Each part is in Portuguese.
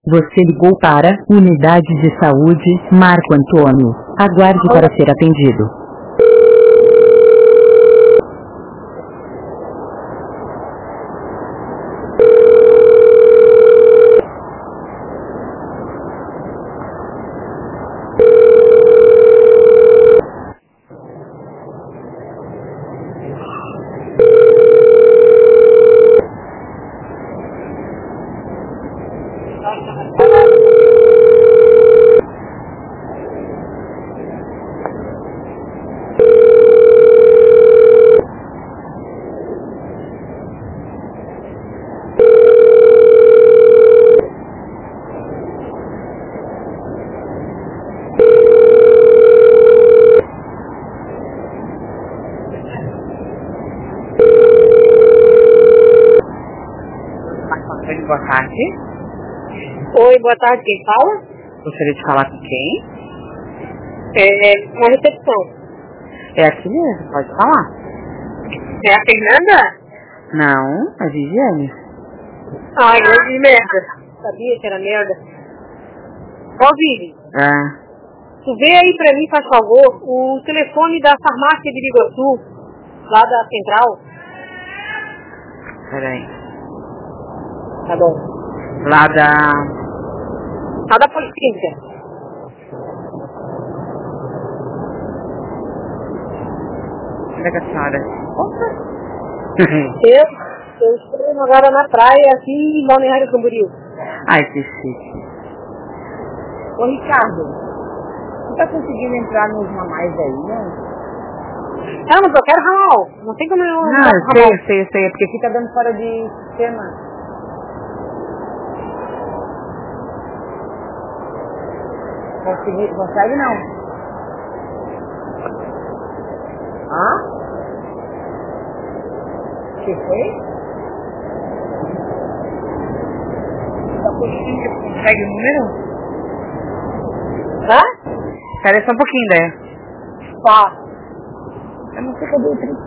Você ligou para Unidade de Saúde Marco Antônio. Aguarde para ser atendido. Boa tarde. Oi, boa tarde, quem fala? Gostaria de falar com quem? Na recepção. É aqui mesmo, pode falar? É a Fernanda? Não, é Viviane. Ai, grande merda. Sabia que era merda. Ó, Vivi, tu vê aí pra mim, faz favor, o telefone da farmácia de Biguaçu, lá da central. Peraí. Tá bom. Lá da... Lá da Policlínica. Onde é que a senhora? Eu estou agora na praia, aqui em Balneário Camboriú. Ai, que chique. Ô Ricardo, você tá conseguindo entrar nos mamais aí, não? Ah, mas eu quero ramal. Não tem como eu... Não, eu sei. É porque Aqui tá dando fora de sistema. Consegue não? Hã? Que foi? Da Policlínica, consegue o número? Hã? Espera só um pouquinho, né? Tá. Eu não sei cadê o triste.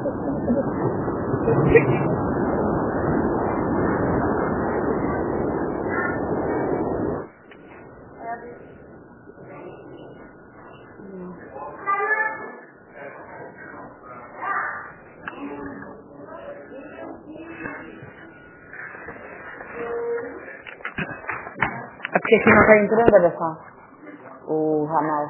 É porque aqui não tá entrando, olha só. O ramal.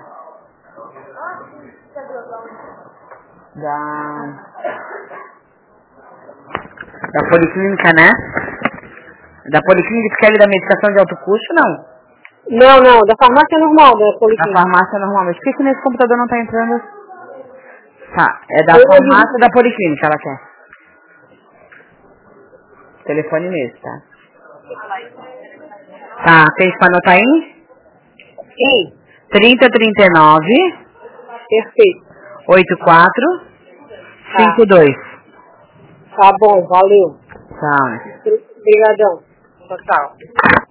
Da Policlínica, né? Da Policlínica que é da medicação de alto custo, não? Não, da farmácia normal, da Da Policlínica. farmácia normalmente. Por que nesse computador não tá entrando? Tá, é da farmácia da Policlínica, ela quer. Telefone mesmo, tá? Tá, tem pra anotar aí? Sim. 3039 Perfeito. 8452. Tá bom, valeu. Tá. Obrigadão. Tchau.